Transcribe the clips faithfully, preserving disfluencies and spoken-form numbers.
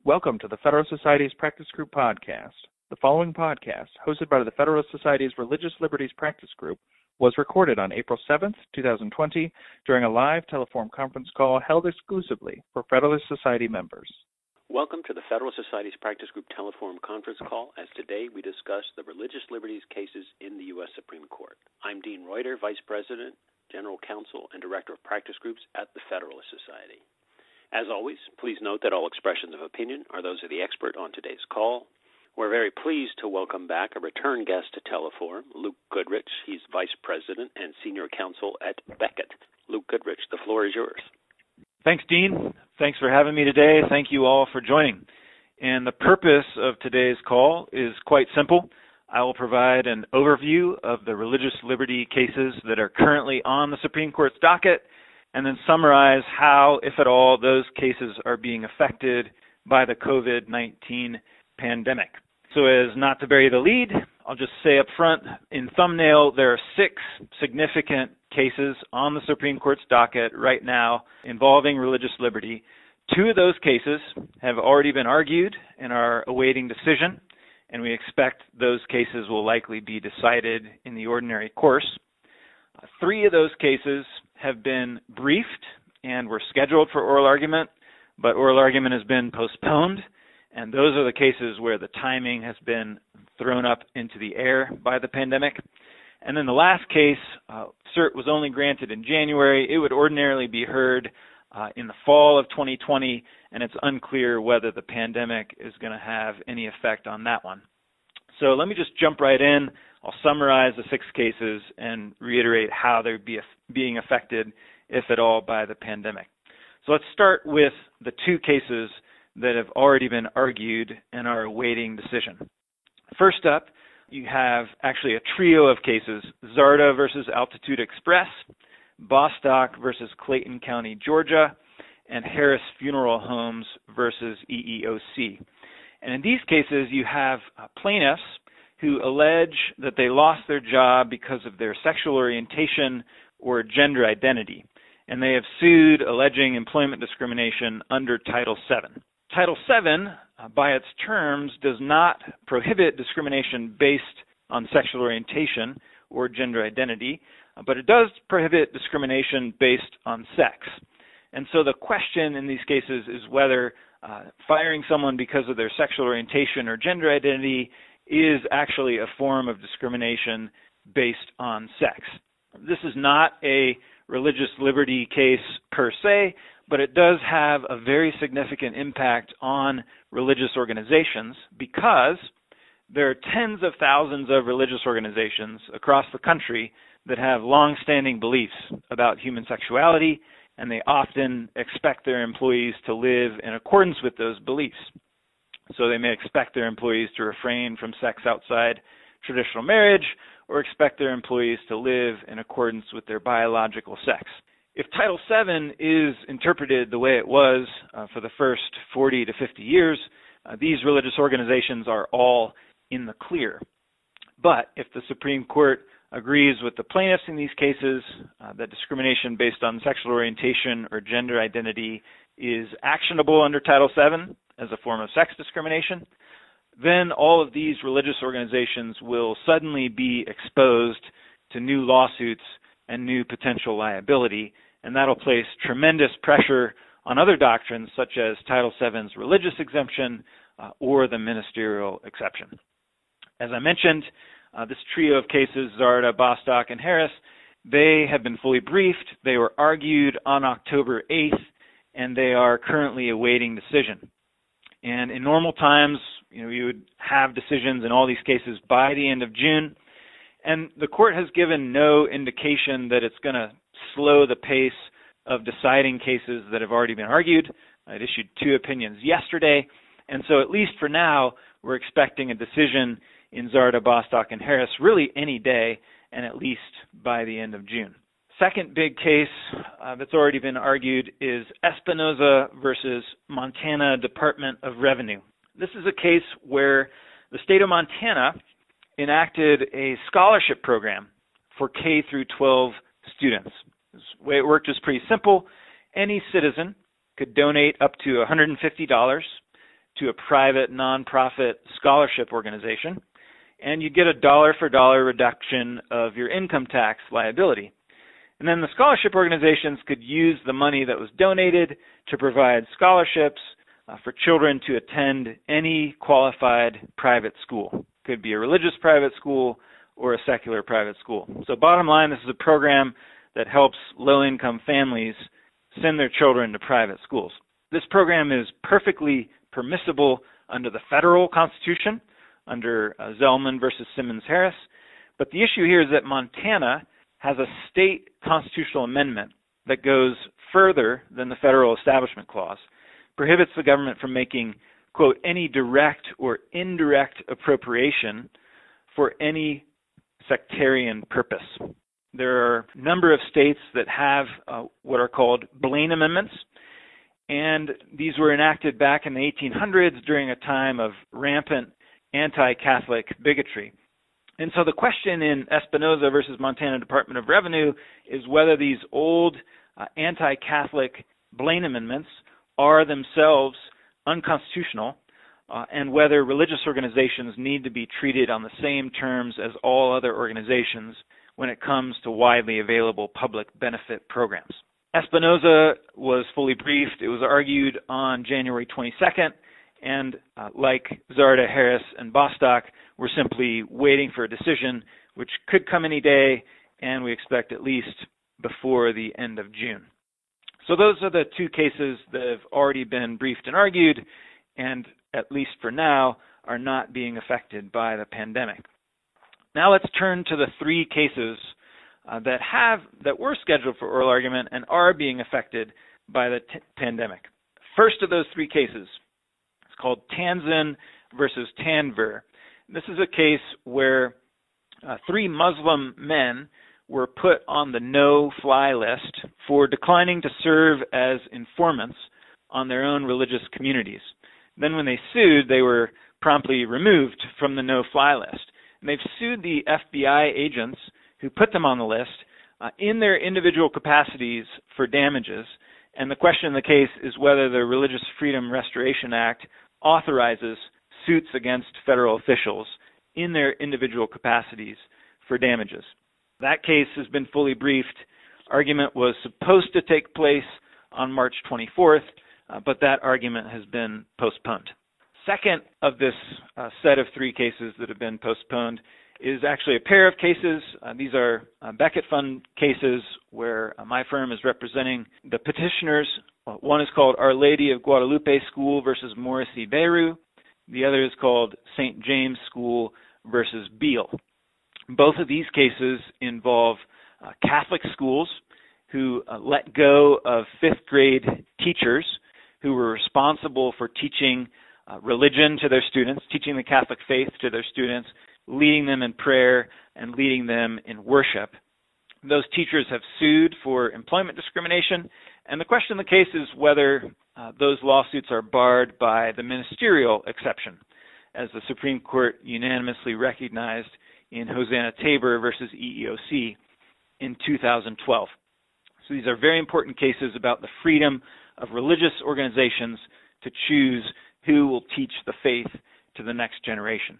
Welcome to the Federalist Society's Practice Group podcast. The following podcast, hosted by the Federalist Society's Religious Liberties Practice Group, was recorded on April seventh, twenty twenty, during a live telephone conference call held exclusively for Federalist Society members. Welcome to the Federalist Society's Practice Group telephone conference call, as today we discuss the religious liberties cases in the U S Supreme Court. I'm Dean Reuter, Vice President, General Counsel, and Director of Practice Groups at the Federalist Society. As always, please note that all expressions of opinion are those of the expert on today's call. We're very pleased to welcome back a return guest to Teleforum, Luke Goodrich. He's Vice President and Senior Counsel at Beckett. Luke Goodrich, the floor is yours. Thanks, Dean. Thanks for having me today. Thank you all for joining. And the purpose of today's call is quite simple. I will provide an overview of the religious liberty cases that are currently on the Supreme Court's docket, and then summarize how, if at all, those cases are being affected by the COVID nineteen pandemic. So as not to bury the lead, I'll just say up front, in thumbnail, there are six significant cases on the Supreme Court's docket right now involving religious liberty. Two of those cases have already been argued and are awaiting decision, and we expect those cases will likely be decided in the ordinary course. Three of those cases have been briefed and were scheduled for oral argument, but oral argument has been postponed, and those are the cases where the timing has been thrown up into the air by the pandemic. And then the last case, uh, cert was only granted in January. It would ordinarily be heard uh, in the fall of twenty twenty, and it's unclear whether the pandemic is going to have any effect on that one. So let me just jump right in. I'll summarize the six cases and reiterate how they're be, being affected, if at all, by the pandemic. So let's start with the two cases that have already been argued and are awaiting decision. First up, you have actually a trio of cases: Zarda versus Altitude Express, Bostock versus Clayton County, Georgia, and Harris Funeral Homes versus E E O C. And in these cases, you have uh, plaintiffs who allege that they lost their job because of their sexual orientation or gender identity, and they have sued alleging employment discrimination under Title seven. Title seven, uh, by its terms, does not prohibit discrimination based on sexual orientation or gender identity, uh, but it does prohibit discrimination based on sex. And so the question in these cases is whether uh, firing someone because of their sexual orientation or gender identity is actually a form of discrimination based on sex. This is not a religious liberty case per se, but it does have a very significant impact on religious organizations because there are tens of thousands of religious organizations across the country that have long-standing beliefs about human sexuality, and they often expect their employees to live in accordance with those beliefs. So they may expect their employees to refrain from sex outside traditional marriage, or expect their employees to live in accordance with their biological sex. If Title seven is interpreted the way it was uh, for the first forty to fifty years, uh, these religious organizations are all in the clear. But if the Supreme Court agrees with the plaintiffs in these cases uh, that discrimination based on sexual orientation or gender identity is actionable under Title seven as a form of sex discrimination, then all of these religious organizations will suddenly be exposed to new lawsuits and new potential liability, and that'll place tremendous pressure on other doctrines such as Title seven's religious exemption uh, or the ministerial exception. As I mentioned, uh, this trio of cases, Zarda, Bostock, and Harris, they have been fully briefed. They were argued on October eighth, and they are currently awaiting decision. And in normal times, you know, you would have decisions in all these cases by the end of June. And the court has given no indication that it's going to slow the pace of deciding cases that have already been argued. It issued two opinions yesterday. And so at least for now, we're expecting a decision in Zarda, Bostock, and Harris really any day, and at least by the end of June. Second big case uh, that's already been argued is Espinoza versus Montana Department of Revenue. This is a case where the state of Montana enacted a scholarship program for K through twelve students. The way it worked was pretty simple. Any citizen could donate up to one hundred fifty dollars to a private nonprofit scholarship organization, and you get a dollar-for-dollar reduction of your income tax liability. And then the scholarship organizations could use the money that was donated to provide scholarships uh, for children to attend any qualified private school. Could be a religious private school or a secular private school. So bottom line, this is a program that helps low-income families send their children to private schools. This program is perfectly permissible under the federal Constitution, under uh, Zellman versus Simmons-Harris, but the issue here is that Montana has a state constitutional amendment that goes further than the federal Establishment Clause, prohibits the government from making, quote, any direct or indirect appropriation for any sectarian purpose. There are a number of states that have uh, what are called Blaine Amendments, and these were enacted back in the eighteen hundreds during a time of rampant anti-Catholic bigotry. And so the question in Espinoza versus Montana Department of Revenue is whether these old uh, anti-Catholic Blaine Amendments are themselves unconstitutional uh, and whether religious organizations need to be treated on the same terms as all other organizations when it comes to widely available public benefit programs. Espinoza was fully briefed. It was argued on January twenty-second, and uh, like Zarda, Harris, and Bostock, we're simply waiting for a decision, which could come any day, and we expect at least before the end of June. So those are the two cases that have already been briefed and argued, and at least for now, are not being affected by the pandemic. Now let's turn to the three cases uh, that have that were scheduled for oral argument and are being affected by the t- pandemic. First of those three cases, it's called Tanzin versus Tanver. This is a case where uh, three Muslim men were put on the no-fly list for declining to serve as informants on their own religious communities. Then when they sued, they were promptly removed from the no-fly list. And they've sued the F B I agents who put them on the list uh, in their individual capacities for damages. And the question in the case is whether the Religious Freedom Restoration Act authorizes suits against federal officials in their individual capacities for damages. That case has been fully briefed. Argument was supposed to take place on March twenty-fourth, uh, but that argument has been postponed. Second of this uh, set of three cases that have been postponed is actually a pair of cases. Uh, these are uh, Becket Fund cases where uh, my firm is representing the petitioners. Uh, one is called Our Lady of Guadalupe School versus Morrissey Beru. The other is called Saint James School versus Beale. Both of these cases involve uh, Catholic schools who uh, let go of fifth grade teachers who were responsible for teaching uh, religion to their students, teaching the Catholic faith to their students, leading them in prayer and leading them in worship. Those teachers have sued for employment discrimination, and the question in the case is whether uh, those lawsuits are barred by the ministerial exception, as the Supreme Court unanimously recognized in Hosanna Tabor versus E E O C in two thousand twelve. So these are very important cases about the freedom of religious organizations to choose who will teach the faith to the next generation.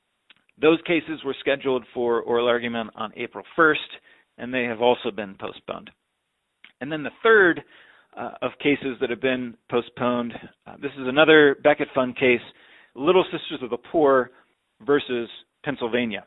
Those cases were scheduled for oral argument on April first, and they have also been postponed. And then the third uh, of cases that have been postponed, uh, this is another Becket Fund case, Little Sisters of the Poor versus Pennsylvania.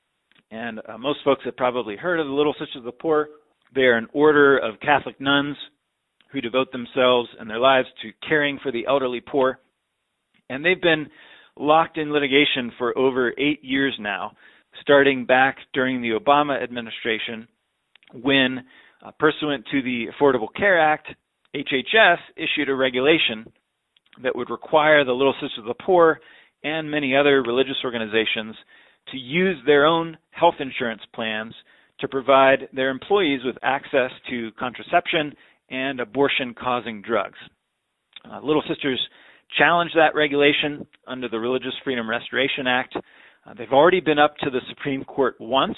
And uh, most folks have probably heard of the Little Sisters of the Poor. They are an order of Catholic nuns who devote themselves and their lives to caring for the elderly poor. And they've been locked in litigation for over eight years now, starting back during the Obama administration when, uh, pursuant to the Affordable Care Act, H H S issued a regulation that would require the Little Sisters of the Poor and many other religious organizations to use their own health insurance plans to provide their employees with access to contraception and abortion-causing drugs. Uh, Little Sisters challenged that regulation under the Religious Freedom Restoration Act. Uh, they've already been up to the Supreme Court once,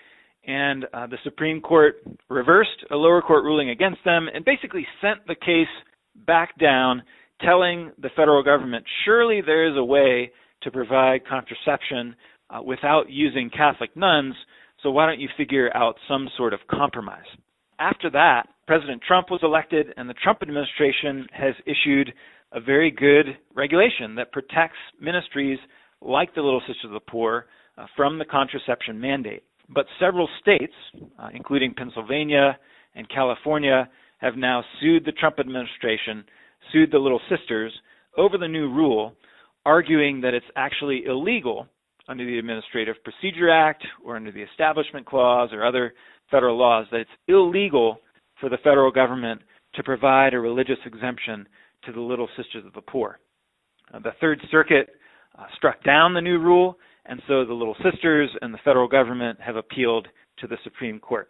and uh, the Supreme Court reversed a lower court ruling against them and basically sent the case back down telling the federal government, surely there is a way to provide contraception uh, without using Catholic nuns, so why don't you figure out some sort of compromise? After that, President Trump was elected, and the Trump administration has issued a very good regulation that protects ministries like the Little Sisters of the Poor uh, from the contraception mandate. But several states, uh, including Pennsylvania and California, have now sued the Trump administration, sued the Little Sisters over the new rule, arguing that it's actually illegal under the Administrative Procedure Act or under the Establishment Clause or other federal laws, that it's illegal for the federal government to provide a religious exemption to the Little Sisters of the Poor. Uh, the Third Circuit uh, struck down the new rule, and so the Little Sisters and the federal government have appealed to the Supreme Court.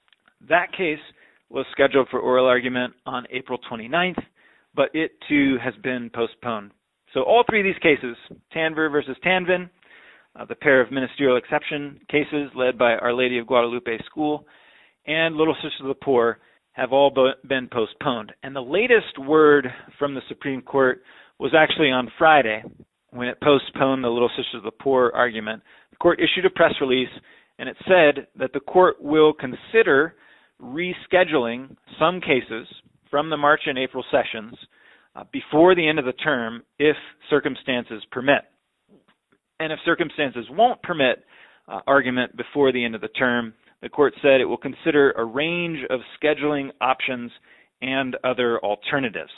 That case was scheduled for oral argument on April twenty-ninth, but it too has been postponed. So all three of these cases, Tanver versus Tanvin, uh, the pair of ministerial exception cases led by Our Lady of Guadalupe School, and Little Sisters of the Poor, have all been postponed. And the latest word from the Supreme Court was actually on Friday, when it postponed the Little Sisters of the Poor argument. The court issued a press release, and it said that the court will consider rescheduling some cases from the March and April sessions uh, before the end of the term if circumstances permit. And if circumstances won't permit uh, argument before the end of the term, the court said it will consider a range of scheduling options and other alternatives.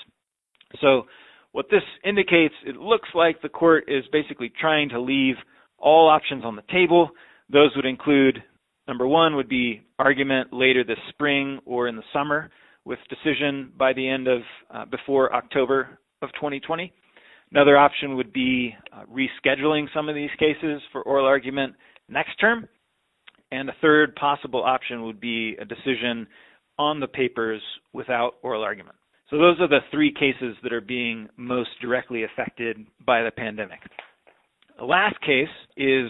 So what this indicates, it looks like the court is basically trying to leave all options on the table. Those would include, number one, would be argument later this spring or in the summer with decision by the end of, uh, before October of twenty twenty. Another option would be uh, rescheduling some of these cases for oral argument next term. And a third possible option would be a decision on the papers without oral argument. So those are the three cases that are being most directly affected by the pandemic. The last case is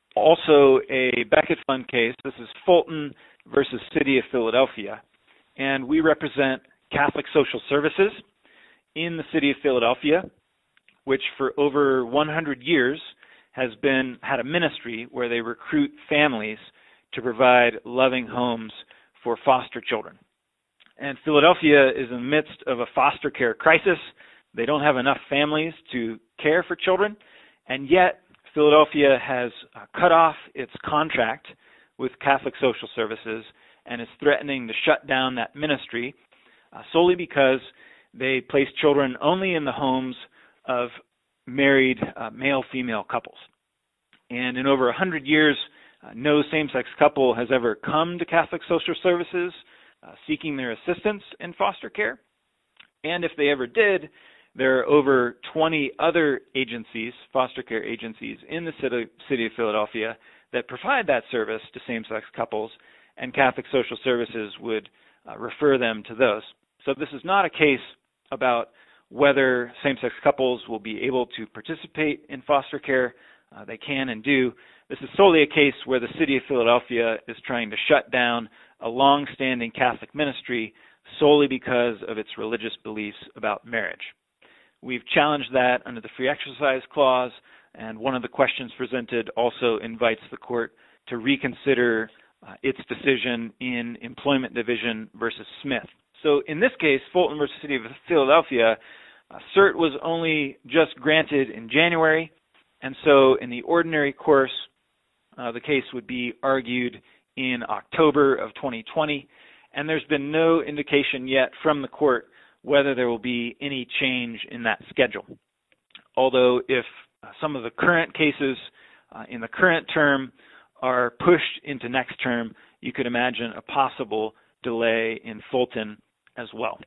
also a Becket Fund case. This is Fulton versus City of Philadelphia. And we represent Catholic Social Services in the City of Philadelphia, which for over one hundred years has been had a ministry where they recruit families to provide loving homes for foster children. And Philadelphia is in the midst of a foster care crisis. They don't have enough families to care for children, and yet Philadelphia has uh, cut off its contract with Catholic Social Services and is threatening to shut down that ministry uh, solely because they place children only in the homes of married uh, male-female couples. And in over one hundred years, uh, no same-sex couple has ever come to Catholic Social Services uh, seeking their assistance in foster care. And if they ever did, there are over twenty other agencies, foster care agencies, in the city, city of Philadelphia that provide that service to same-sex couples, and Catholic Social Services would uh, refer them to those. So this is not a case about whether same-sex couples will be able to participate in foster care. Uh, they can and do. This is solely a case where the City of Philadelphia is trying to shut down a long-standing Catholic ministry solely because of its religious beliefs about marriage. We've challenged that under the Free Exercise Clause, and one of the questions presented also invites the court to reconsider uh, its decision in Employment Division versus Smith. So in this case, Fulton versus City of Philadelphia, uh, cert was only just granted in January, and so in the ordinary course, uh, the case would be argued in October of twenty twenty, and there's been no indication yet from the court whether there will be any change in that schedule. Although if uh, some of the current cases uh, in the current term are pushed into next term, you could imagine a possible delay in Fulton as well.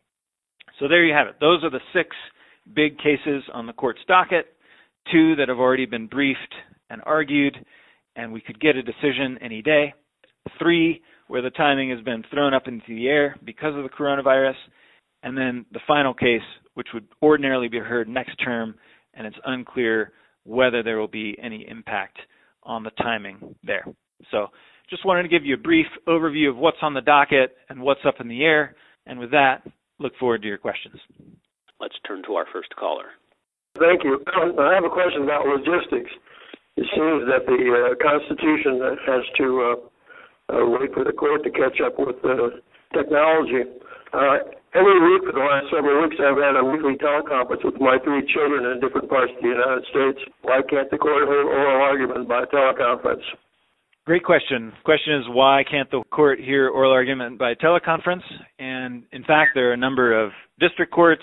So there you have it. Those are the six big cases on the court's docket, two that have already been briefed and argued, and we could get a decision any day, three where the timing has been thrown up into the air because of the coronavirus, and then the final case, which would ordinarily be heard next term, and it's unclear whether there will be any impact on the timing there. So just wanted to give you a brief overview of what's on the docket and what's up in the air. And with that, look forward to your questions. Let's turn to our first caller. Thank you. I have a question about logistics. It seems that the uh, Constitution has to uh, uh, wait for the court to catch up with uh, technology. Uh, every week for the last several weeks, I've had a weekly teleconference with my three children in different parts of the United States. Why can't the court hold oral argument by teleconference? Great question. The question is, why can't the court hear oral argument by teleconference? And in fact, there are a number of district courts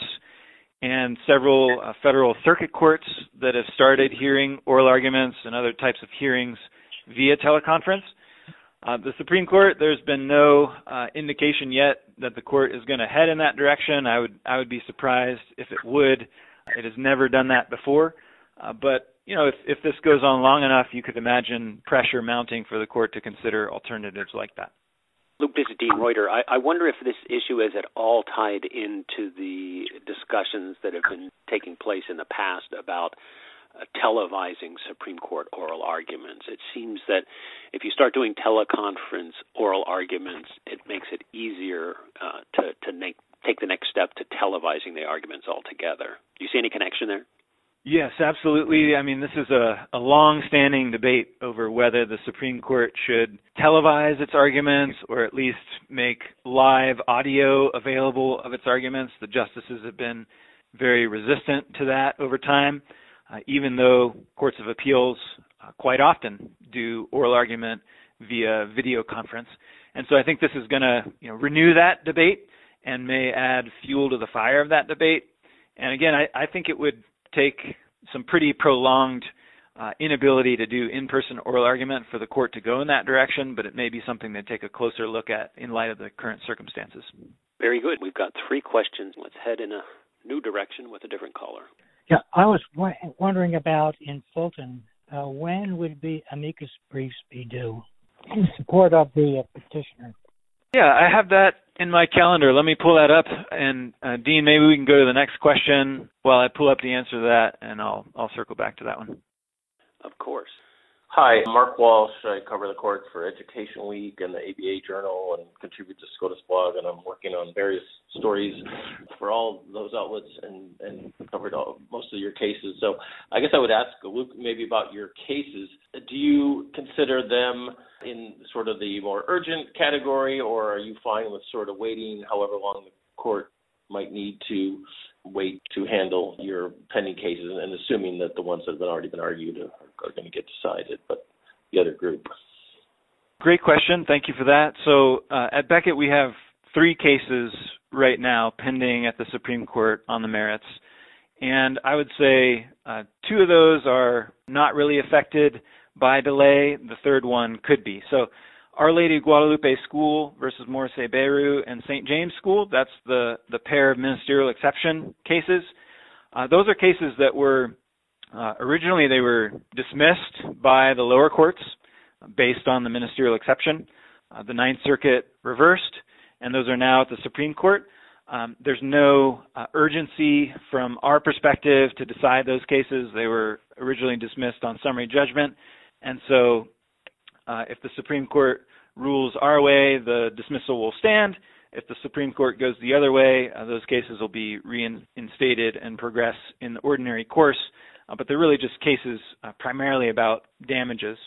and several uh, federal circuit courts that have started hearing oral arguments and other types of hearings via teleconference. Uh, the Supreme Court, there's been no uh, indication yet that the court is going to head in that direction. I would I would be surprised if it would. It has never done that before. Uh, but, you know, if, if this goes on long enough, you could imagine pressure mounting for the court to consider alternatives like that. Luke, this is Dean Reuter. I, I wonder if this issue is at all tied into the discussions that have been taking place in the past about uh, televising Supreme Court oral arguments. It seems that if you start doing teleconference oral arguments, it makes it easier uh, to, to make, take the next step to televising the arguments altogether. Do you see any connection there? Yes, absolutely. I mean, this is a, a long-standing debate over whether the Supreme Court should televise its arguments or at least make live audio available of its arguments. The justices have been very resistant to that over time, uh, even though courts of appeals uh, quite often do oral argument via video conference. And so I think this is going to, you know, renew that debate and may add fuel to the fire of that debate. And again, I, I think it would take some pretty prolonged uh, inability to do in-person oral argument for the court to go in that direction, but it may be something to take a closer look at in light of the current circumstances. Very good. We've got three questions. Let's head in a new direction with a different caller. Yeah, I was w- wondering about in Fulton, uh, when would the amicus briefs be due in support of the uh, petitioner? Yeah, I have that in my calendar. Let me pull that up. And uh, Dean, maybe we can go to the next question while I pull up the answer to that, and I'll I'll circle back to that one. Of course. Hi, Mark Walsh. I cover the court for Education Week and the A B A Journal and contribute to SCOTUS blog, and I'm working on various stories for all those outlets and, and covered all, most of your cases. So I guess I would ask Luke maybe about your cases. Do you consider them in sort of the more urgent category, or are you fine with sort of waiting however long the court might need to wait to handle your pending cases, and assuming that the ones that have been already been argued are, are going to get decided, but the other group? Great question. Thank you for that. So uh, at Beckett, we have three cases right now pending at the Supreme Court on the merits. And I would say uh, two of those are not really affected by delay. The third one could be. So Our Lady of Guadalupe School versus Morrissey-Beru and Saint James School, that's the, the pair of ministerial exception cases. Uh, those are cases that were, uh, originally they were dismissed by the lower courts based on the ministerial exception. Uh, the Ninth Circuit reversed, and those are now at the Supreme Court. Um, there's no uh, urgency from our perspective to decide those cases. They were originally dismissed on summary judgment, and so Uh, if the Supreme Court rules our way, the dismissal will stand. If the Supreme Court goes the other way, uh, those cases will be reinstated and progress in the ordinary course. Uh, but they're really just cases uh, primarily about damages.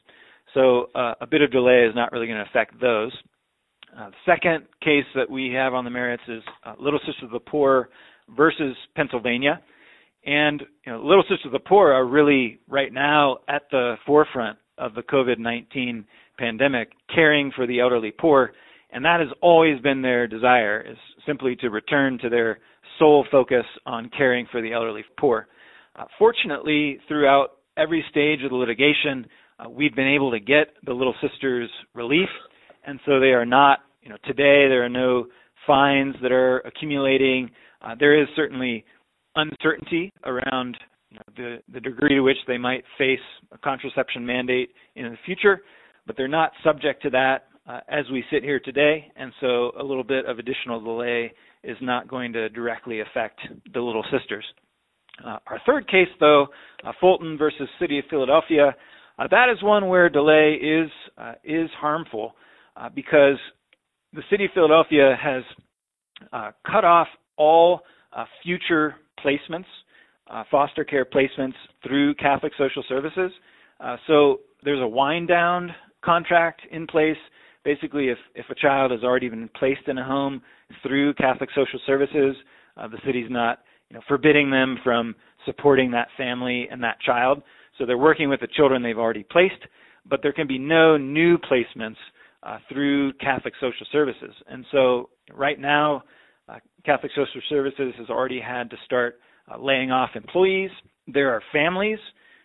So uh, a bit of delay is not really going to affect those. Uh, the second case that we have on the merits is uh, Little Sisters of the Poor versus Pennsylvania. And you know, Little Sisters of the Poor are really right now at the forefront of the COVID nineteen pandemic, caring for the elderly poor, and that has always been their desire, is simply to return to their sole focus on caring for the elderly poor. Uh, fortunately, throughout every stage of the litigation, uh, we've been able to get the Little Sisters relief, and so they are not, you know, today there are no fines that are accumulating. Uh, there is certainly uncertainty around You know, the, the degree to which they might face a contraception mandate in the future, but they're not subject to that uh, as we sit here today, and so a little bit of additional delay is not going to directly affect the Little Sisters. Uh, our third case, though, uh, Fulton versus City of Philadelphia, uh, that is one where delay is, uh, is harmful uh, because the City of Philadelphia has uh, cut off all uh, future placements, uh, foster care placements through Catholic Social Services. Uh, so there's a wind down contract in place. Basically, if, if a child has already been placed in a home through Catholic Social Services, uh, the city's not you know, forbidding them from supporting that family and that child. So they're working with the children they've already placed, but there can be no new placements uh, through Catholic Social Services. And so right now, uh, Catholic Social Services has already had to start uh, laying off employees. There are families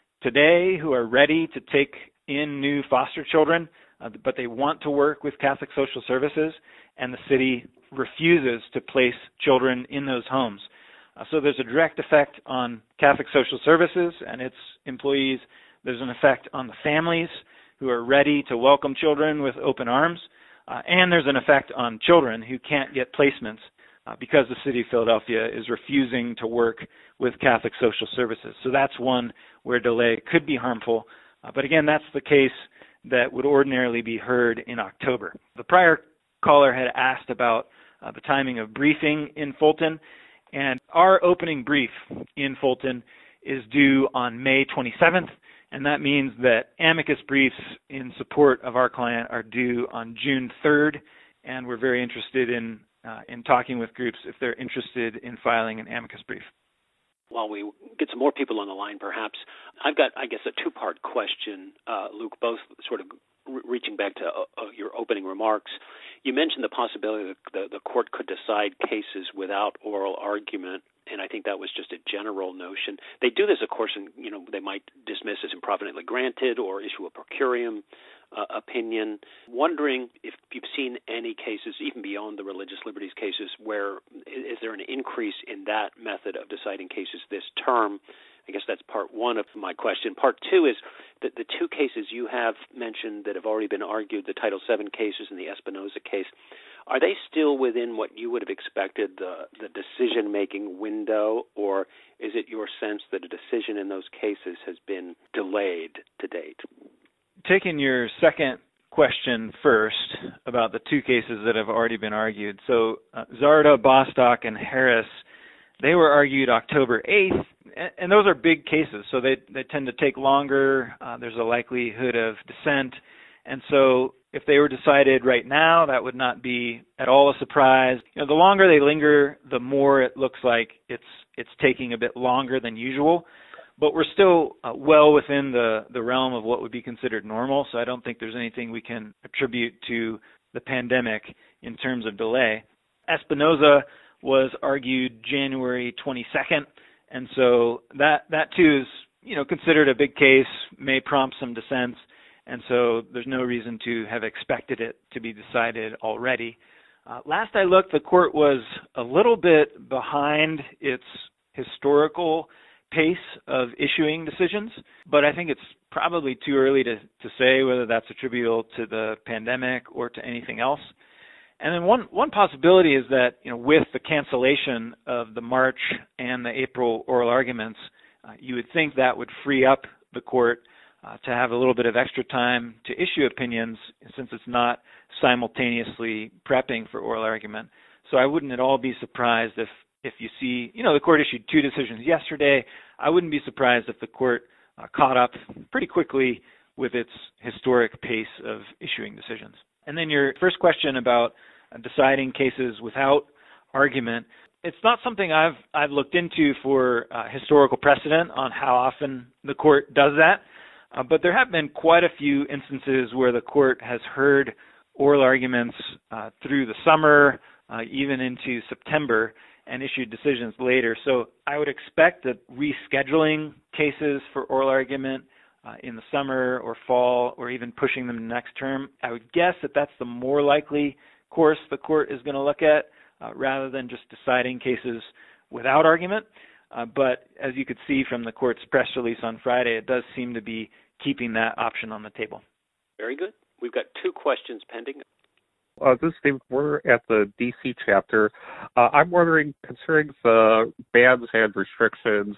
today who are ready to take in new foster children, uh, but they want to work with Catholic Social Services, and the city refuses to place children in those homes. Uh, so there's a direct effect on Catholic Social Services and its employees. There's an effect on the families who are ready to welcome children with open arms. Uh, and there's an effect on children who can't get placements uh, because the city of Philadelphia is refusing to work with Catholic Social Services. So that's one where delay could be harmful. Uh, but again, that's the case that would ordinarily be heard in October. The prior caller had asked about uh, the timing of briefing in Fulton. And our opening brief in Fulton is due on May twenty-seventh, and that means that amicus briefs in support of our client are due on June third, and we're very interested in uh, in talking with groups if they're interested in filing an amicus brief. While we get some more people on the line, perhaps, I've got, I guess, a two-part question, uh, Luke, both sort of re- reaching back to uh, your opening remarks. You mentioned the possibility that the, the court could decide cases without oral argument, and I think that was just a general notion. They do this, of course, and you know they might dismiss as improvidently granted or issue a per curiam uh, opinion. Wondering if you've seen any cases, even beyond the religious liberties cases, where is there an increase in that method of deciding cases this term? I guess that's part one of my question. Part two is that the two cases you have mentioned that have already been argued, the Title seven cases and the Espinoza case, are they still within what you would have expected, the, the decision-making window, or is it your sense that a decision in those cases has been delayed to date? Taking your second question first about the two cases that have already been argued. So uh, Zarda, Bostock, and Harris, they were argued October eighth, and those are big cases, so they, they tend to take longer. Uh, there's a likelihood of dissent. And so if they were decided right now, that would not be at all a surprise. You know, the longer they linger, the more it looks like it's it's taking a bit longer than usual. But we're still uh, well within the, the realm of what would be considered normal, so I don't think there's anything we can attribute to the pandemic in terms of delay. Espinoza was argued January twenty-second, and so that that too is you know considered a big case, may prompt some dissents, and so there's no reason to have expected it to be decided already. Uh, last I looked, the court was a little bit behind its historical pace of issuing decisions, but I think it's probably too early to, to say whether that's attributable to the pandemic or to anything else. And then one, one possibility is that, you know, with the cancellation of the March and the April oral arguments, uh, you would think that would free up the court uh, to have a little bit of extra time to issue opinions since it's not simultaneously prepping for oral argument. So I wouldn't at all be surprised if, if you see, you know, the court issued two decisions yesterday. I wouldn't be surprised if the court uh, caught up pretty quickly with its historic pace of issuing decisions. And then your first question about uh, deciding cases without argument, it's not something I've I've looked into for uh, historical precedent on how often the court does that, uh, but there have been quite a few instances where the court has heard oral arguments uh, through the summer, uh, even into September, and issued decisions later. So I would expect that rescheduling cases for oral argument uh, in the summer or fall, or even pushing them to next term, I would guess that that's the more likely course the court is going to look at, uh, rather than just deciding cases without argument. Uh, but as you could see from the court's press release on Friday, it does seem to be keeping that option on the table. Very good. We've got two questions pending. Uh, this is David. We're at the D C chapter. Uh, I'm wondering, considering the bans and restrictions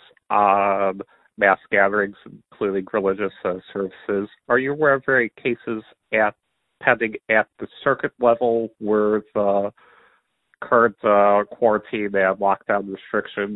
on mass gatherings, including religious uh, services, are you aware of any cases at pending at the circuit level where the current uh, quarantine and lockdown restrictions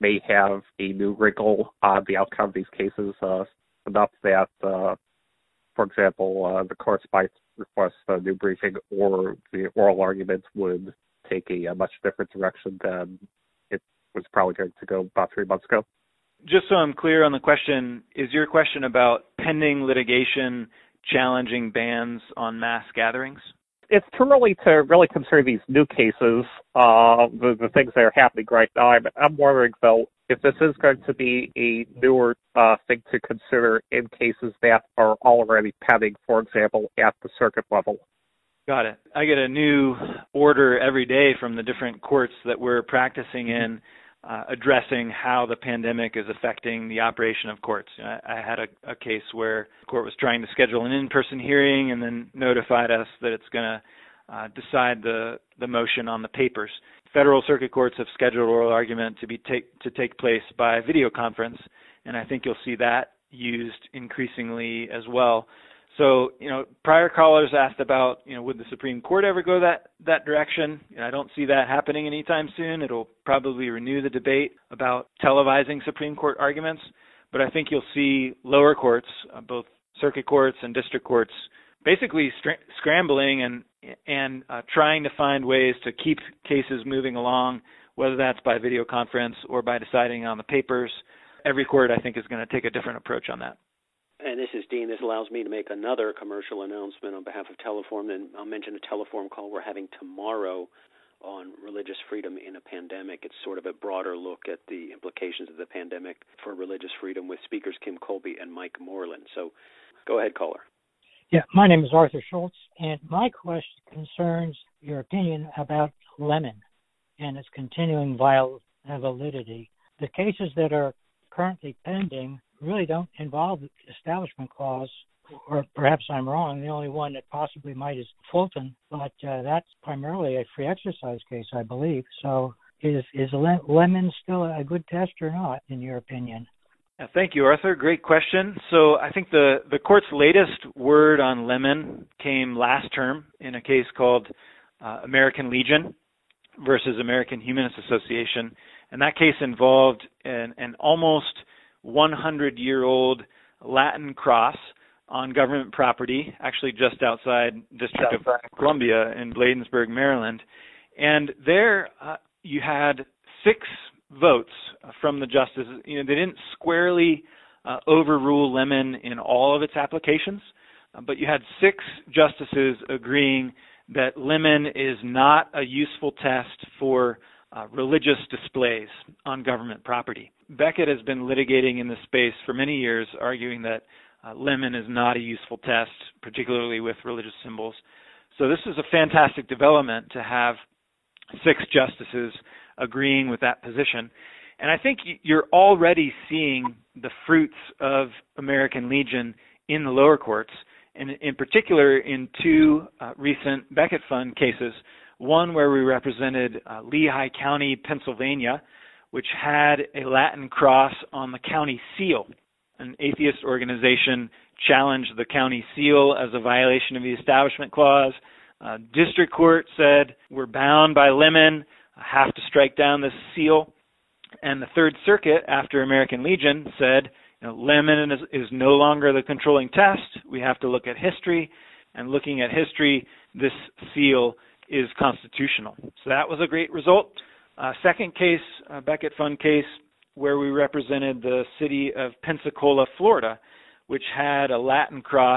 may have a new wrinkle on the outcome of these cases, uh, enough that, uh, for example, uh, the courts might request a new briefing, or the oral arguments would take a, a much different direction than it was probably going to go about three months ago. Just so I'm clear on the question, is your question about pending litigation challenging bans on mass gatherings? It's too early to really consider these new cases, uh, the, the things that are happening right now. I'm, I'm wondering, though, if this is going to be a newer uh, thing to consider in cases that are already pending, for example, at the circuit level. Got it. I get a new order every day from the different courts that we're practicing in, uh, addressing how the pandemic is affecting the operation of courts. I, I had a, a case where the court was trying to schedule an in-person hearing and then notified us that it's going to uh, decide the, the motion on the papers. Federal circuit courts have scheduled oral argument to be take, to take place by video conference, and I think you'll see that used increasingly as well. So, you know, prior callers asked about, you know, would the Supreme Court ever go that, that direction? You know, I don't see that happening anytime soon. It'll probably renew the debate about televising Supreme Court arguments. But I think you'll see lower courts, uh, both circuit courts and district courts, basically str- scrambling and and uh, trying to find ways to keep cases moving along, whether that's by video conference or by deciding on the papers. Every court, I think, is going to take a different approach on that. And this is Dean. This allows me to make another commercial announcement on behalf of Teleform. And I'll mention a Teleform call we're having tomorrow on religious freedom in a pandemic. It's sort of a broader look at the implications of the pandemic for religious freedom with speakers Kim Colby and Mike Moreland. So go ahead, caller. Yeah, my name is Arthur Schultz, and my question concerns your opinion about Lemon and its continuing viol- validity. The cases that are currently pending really don't involve the Establishment Clause, or perhaps I'm wrong. The only one that possibly might is Fulton, but uh, that's primarily a free exercise case, I believe. So is, is Lemon still a good test or not, in your opinion? Yeah, thank you, Arthur. Great question. So I think the, the court's latest word on Lemon came last term in a case called uh, American Legion versus American Humanist Association. And that case involved an, an almost one hundred year old Latin cross on government property, actually just outside District of Columbia in Bladensburg, Maryland. And there uh, you had six votes from the justices. You know, they didn't squarely uh, overrule Lemon in all of its applications, uh, but you had six justices agreeing that Lemon is not a useful test for uh, religious displays on government property. Beckett has been litigating in this space for many years, arguing that uh, Lemon is not a useful test, particularly with religious symbols. So this is a fantastic development to have six justices agreeing with that position. And I think you're already seeing the fruits of American Legion in the lower courts, and in particular in two uh, recent Beckett Fund cases, one where we represented uh, Lehigh County, Pennsylvania, which had a Latin cross on the county seal. An atheist organization challenged the county seal as a violation of the Establishment Clause. Uh, district court said, we're bound by Lemon, have to strike down this seal. And the Third Circuit, after American Legion, said, you know, Lemon is, is no longer the controlling test. We have to look at history. And looking at history, this seal is constitutional. So that was a great result. Uh, second case, uh, Beckett Fund case, where we represented the city of Pensacola, Florida, which had a Latin cross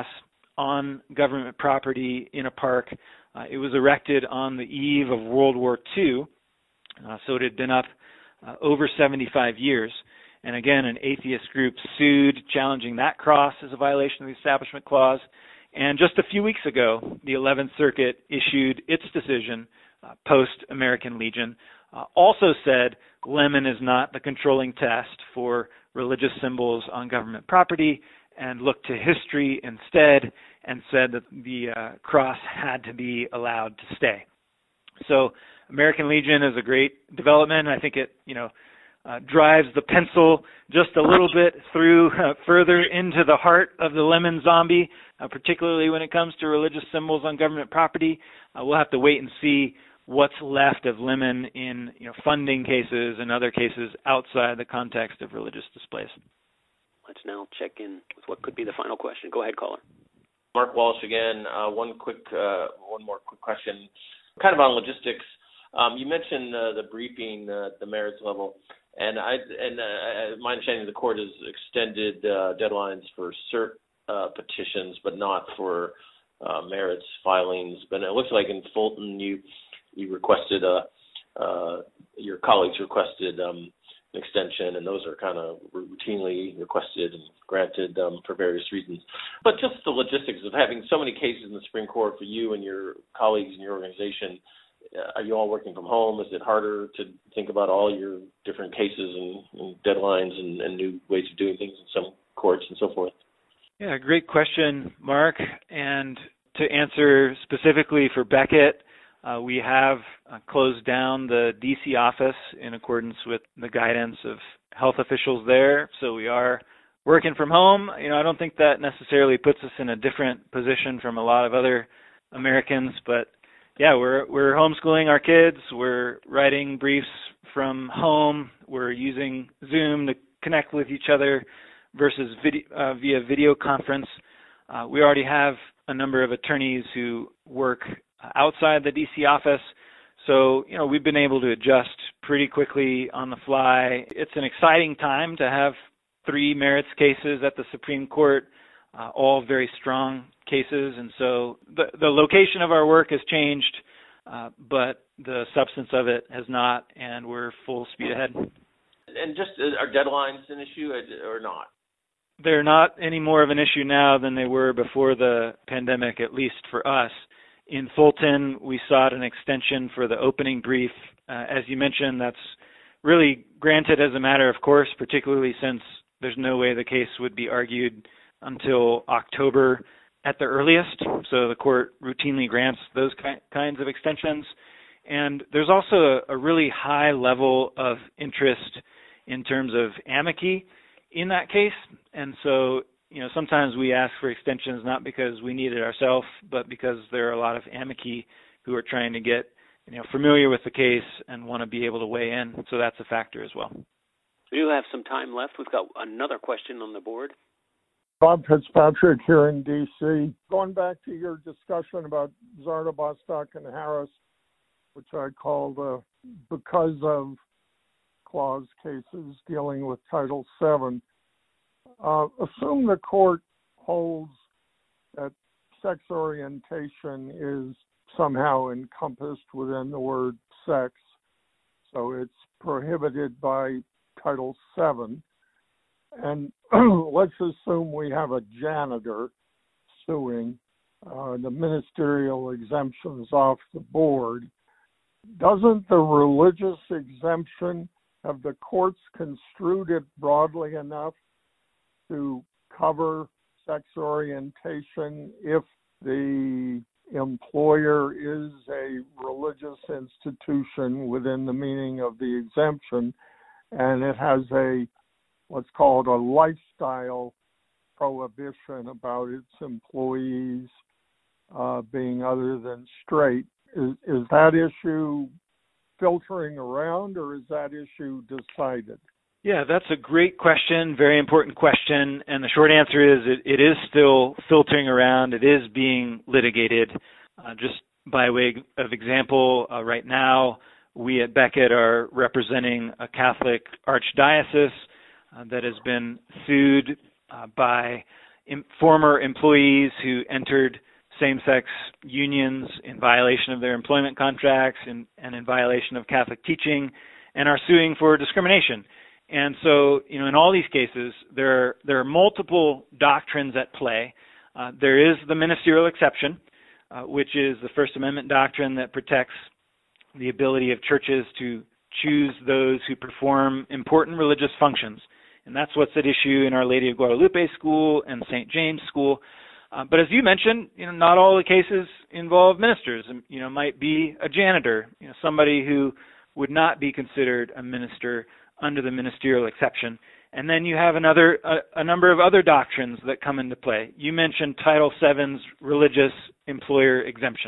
on government property in a park. Uh, it was erected on the eve of World War Two, uh, so it had been up uh, over seventy-five years. And again, an atheist group sued, challenging that cross as a violation of the Establishment Clause. And just a few weeks ago, the eleventh Circuit issued its decision uh, post-American Legion, uh, also said Lemon is not the controlling test for religious symbols on government property, and looked to history instead and said that the uh, cross had to be allowed to stay. So American Legion is a great development. I think it, you know, uh, drives the pencil just a little bit through uh, further into the heart of the Lemon zombie, uh, particularly when it comes to religious symbols on government property. Uh, we'll have to wait and see what's left of Lemon in you know, funding cases and other cases outside the context of religious displays. Let's now check in with what could be the final question. Go ahead, caller. Mark Walsh again. Uh, one quick, uh, one more quick question, kind of on logistics. Um, you mentioned uh, the briefing uh, at the merits level, and I and uh, my understanding of the court has extended uh, deadlines for cert uh, petitions, but not for uh, merits filings. But it looks like in Fulton, you you requested a uh, your colleagues requested um, an extension, and those are kind of routinely requested and granted um, for various reasons. But just the logistics of having so many cases in the Supreme Court for you and your colleagues in your organization. Uh, are you all working from home? Is it harder to think about all your different cases and, and deadlines and, and new ways of doing things in some courts and so forth? Yeah, great question, Mark. And to answer specifically for Beckett, uh, we have uh, closed down the D C office in accordance with the guidance of health officials there. So we are working from home. You know, I don't think that necessarily puts us in a different position from a lot of other Americans, but yeah, we're we're homeschooling our kids. We're writing briefs from home. We're using Zoom to connect with each other versus video, uh, via video conference. Uh, we already have a number of attorneys who work outside the D C office. So, you know, we've been able to adjust pretty quickly on the fly. It's an exciting time to have three merits cases at the Supreme Court, uh, all very strong cases. And so the, the location of our work has changed, uh, but the substance of it has not, and we're full speed ahead. And just, uh, are deadlines an issue or not? They're not any more of an issue now than they were before the pandemic, at least for us. In Fulton, we sought an extension for the opening brief. Uh, as you mentioned, that's really granted as a matter of course, particularly since there's no way the case would be argued until October at the earliest. So the court routinely grants those ki- kinds of extensions. And there's also a, a really high level of interest in terms of amici in that case. And so, you know, sometimes we ask for extensions not because we need it ourselves, but because there are a lot of amici who are trying to get, you know, familiar with the case and want to be able to weigh in. So that's a factor as well. We do have some time left. We've got another question on the board. Bob Fitzpatrick here in D C. Going back to your discussion about Zarda, Bostock, and Harris, which I call the because of clause cases dealing with Title seven, uh, assume the court holds that sex orientation is somehow encompassed within the word sex, so it's prohibited by Title seven. And let's assume we have a janitor suing, uh, the ministerial exemptions off the board. Doesn't the religious exemption, have the courts construed it broadly enough to cover sex orientation if the employer is a religious institution within the meaning of the exemption, and it has a, let's call it a lifestyle prohibition about its employees uh, being other than straight? Is, is that issue filtering around, or is that issue decided? Yeah, that's a great question, very important question. And the short answer is it, it is still filtering around. It is being litigated. Uh, just by way of example, uh, right now, we at Beckett are representing a Catholic archdiocese uh, that has been sued uh, by em- former employees who entered same-sex unions in violation of their employment contracts and, and in violation of Catholic teaching, and are suing for discrimination. And so, you know, in all these cases, there are, there are multiple doctrines at play. Uh, there is the ministerial exception, uh, which is the First Amendment doctrine that protects the ability of churches to choose those who perform important religious functions. And that's what's at issue in Our Lady of Guadalupe School and Saint James School. Uh, but as you mentioned, you know, not all the cases involve ministers. You know, might be a janitor, you know, somebody who would not be considered a minister under the ministerial exception. And then you have another a, a number of other doctrines that come into play. You mentioned Title seven's religious employer exemption.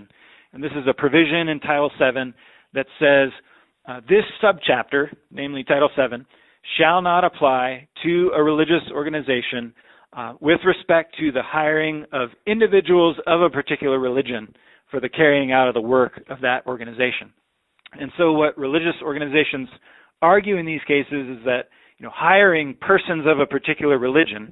And this is a provision in Title seven that says uh, this subchapter, namely Title seven, shall not apply to a religious organization uh, with respect to the hiring of individuals of a particular religion for the carrying out of the work of that organization. And so what religious organizations argue in these cases is that, you know, hiring persons of a particular religion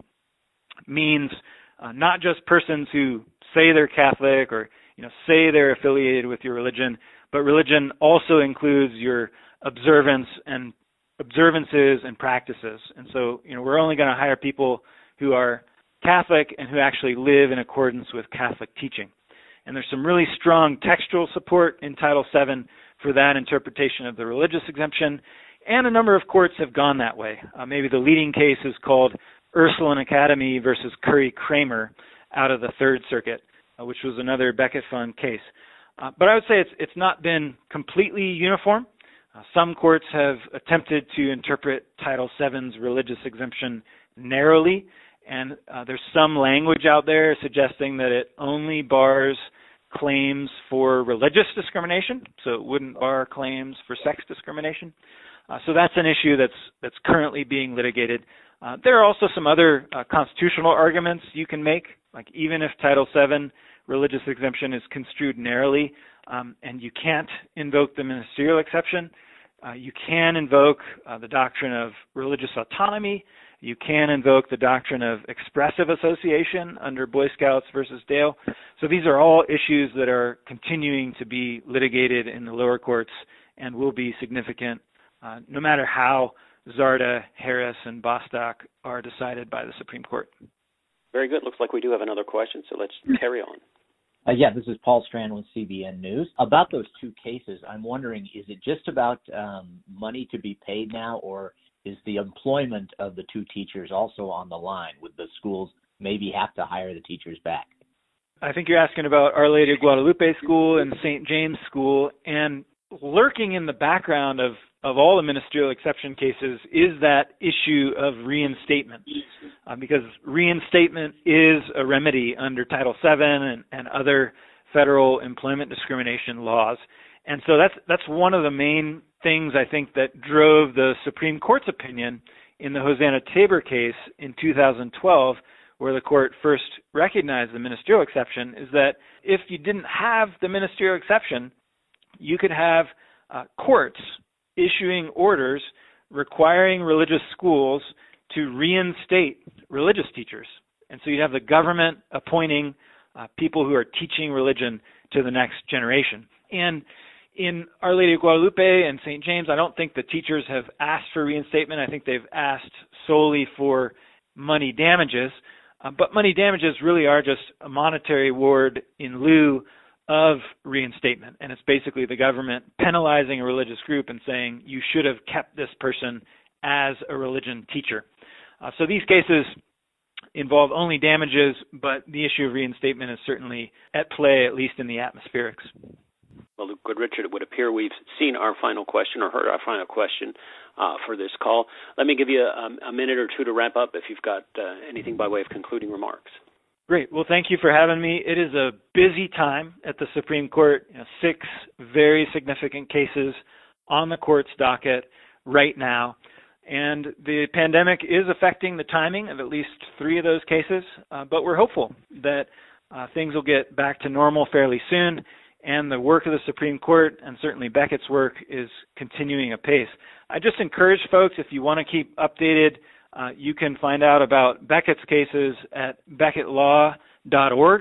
means uh, not just persons who say they're Catholic or, you know, say they're affiliated with your religion, but religion also includes your observance and observances and practices. And so, you know, we're only going to hire people who are Catholic and who actually live in accordance with Catholic teaching. And there's some really strong textual support in Title seven for that interpretation of the religious exemption, and a number of courts have gone that way. Uh, maybe the leading case is called Ursuline Academy versus Curry-Kramer out of the Third Circuit, uh, which was another Becket Fund case. Uh, but I would say it's it's not been completely uniform. Uh, some courts have attempted to interpret Title seven's religious exemption narrowly, and uh, there's some language out there suggesting that it only bars claims for religious discrimination, so it wouldn't bar claims for sex discrimination. Uh, so that's an issue that's that's currently being litigated. Uh, there are also some other uh, constitutional arguments you can make, like even if Title seven religious exemption is construed narrowly um, and you can't invoke the ministerial exception, uh, you can invoke uh, the doctrine of religious autonomy. You can invoke the doctrine of expressive association under Boy Scouts versus Dale. So these are all issues that are continuing to be litigated in the lower courts and will be significant uh, no matter how Zarda, Harris, and Bostock are decided by the Supreme Court. Very good. Looks like we do have another question, so let's carry on. Uh, yeah, this is Paul Strand with C B N News. About those two cases, I'm wondering, is it just about um, money to be paid now, or is the employment of the two teachers also on the line? Would the schools maybe have to hire the teachers back? I think you're asking about Our Lady of Guadalupe School and Saint James School, and lurking in the background of, of all the ministerial exception cases is that issue of reinstatement, uh, because reinstatement is a remedy under Title seven and, and other federal employment discrimination laws. And so that's that's one of the main things I think that drove the Supreme Court's opinion in the Hosanna Tabor case in two thousand twelve, where the court first recognized the ministerial exception, is that if you didn't have the ministerial exception, you could have uh, courts issuing orders requiring religious schools to reinstate religious teachers. And so you'd have the government appointing uh, people who are teaching religion to the next generation. And in Our Lady of Guadalupe and Saint James, I don't think the teachers have asked for reinstatement. I think they've asked solely for money damages. Uh, but money damages really are just a monetary award in lieu of reinstatement. And it's basically the government penalizing a religious group and saying you should have kept this person as a religion teacher. Uh, so these cases involve only damages, but the issue of reinstatement is certainly at play, at least in the atmospherics. Well, good, Richard, it would appear we've seen our final question or heard our final question uh, for this call. Let me give you a, a minute or two to wrap up if you've got uh, anything by way of concluding remarks. Great. Well, thank you for having me. It is a busy time at the Supreme Court. You know, six very significant cases on the court's docket right now. And the pandemic is affecting the timing of at least three of those cases, uh, but we're hopeful that uh, things will get back to normal fairly soon. And the work of the Supreme Court, and certainly Beckett's work, is continuing apace. I just encourage folks, if you want to keep updated, uh, you can find out about Beckett's cases at beckett law dot org.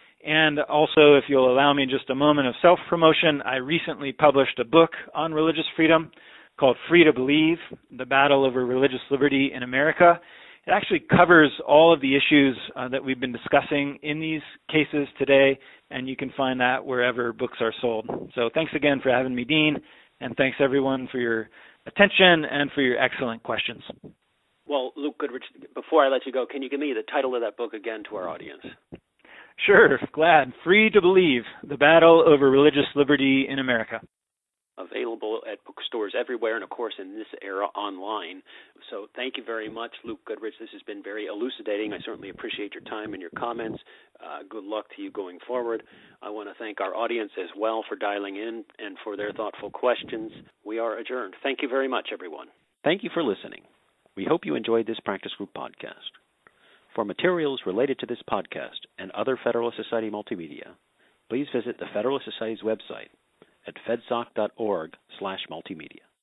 And also, if you'll allow me just a moment of self-promotion, I recently published a book on religious freedom called Free to Believe, The Battle Over Religious Liberty in America. It actually covers all of the issues uh, that we've been discussing in these cases today, and you can find that wherever books are sold. So thanks again for having me, Dean, and thanks everyone for your attention and for your excellent questions. Well, Luke Goodrich, before I let you go, can you give me the title of that book again to our audience? Sure, glad. Free to Believe, The Battle Over Religious Liberty in America. A available at bookstores everywhere, and of course in this era online. So thank you very much, Luke Goodrich. This has been very elucidating. I certainly appreciate your time and your comments. Uh, good luck to you going forward. I want to thank our audience as well for dialing in and for their thoughtful questions. We are adjourned. Thank you very much, everyone. Thank you for listening. We hope you enjoyed this Practice Group podcast. For materials related to this podcast and other Federalist Society multimedia, please visit the Federalist Society's website at fedsoc dot org slash multimedia.